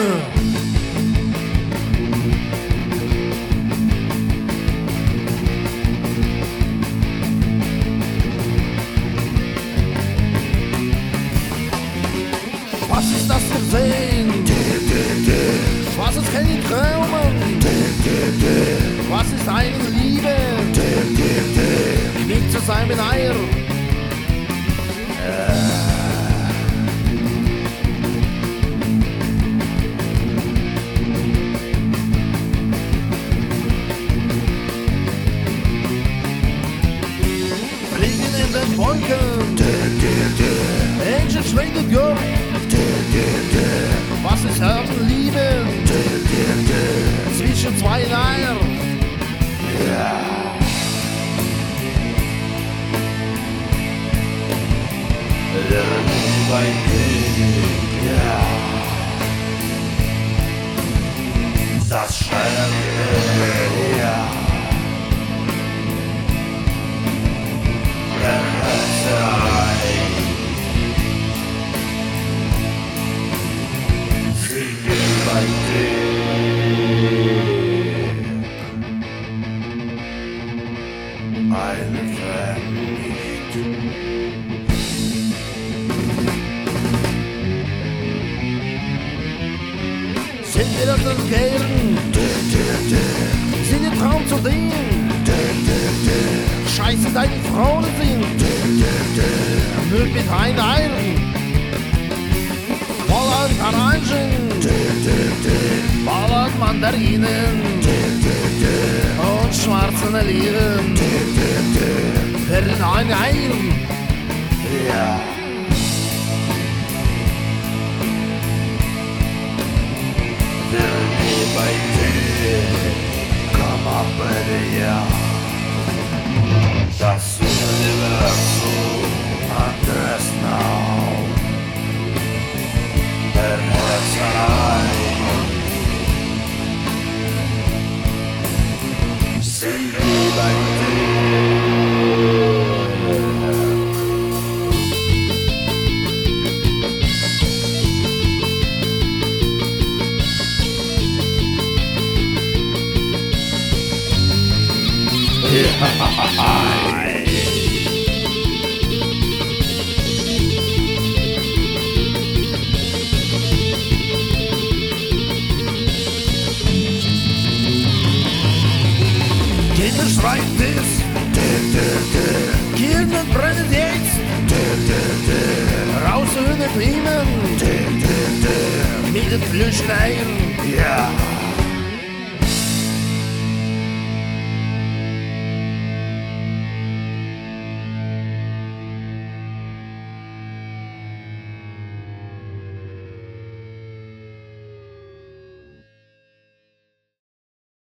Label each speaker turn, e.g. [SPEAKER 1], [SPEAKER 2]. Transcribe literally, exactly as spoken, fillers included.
[SPEAKER 1] Was ist das für Sehen? Was ist keine Traumen? Was ist eine Liebe? Nicht zu sein mit Eier. Fliegen in den Wolken. Engel schwindet Jörg. Was ist Herzenliebe? Zwischen zwei Eier.
[SPEAKER 2] Bei dir, ja. Das Schöne, ja. Der Hörserei. Singe bei dir. Eine Träne nicht.
[SPEAKER 1] Sind wir das entgegen? Sind die Traum zu dienen? Scheiße, deine Frauen sind. Mögt mit ein Eiern. Ballern Orangen. Ballern Mandarinen. Und schwarzen Lieren. Werden ein Eiern.
[SPEAKER 2] Ja. Bei dir, komm ab bei dir, das Universum hat es now, der Herzerei, sieh bei dir.
[SPEAKER 1] Kinder schreien es. Kinder brennen jetzt. Raus ohne Kniemen. Mit den Flüschleiern.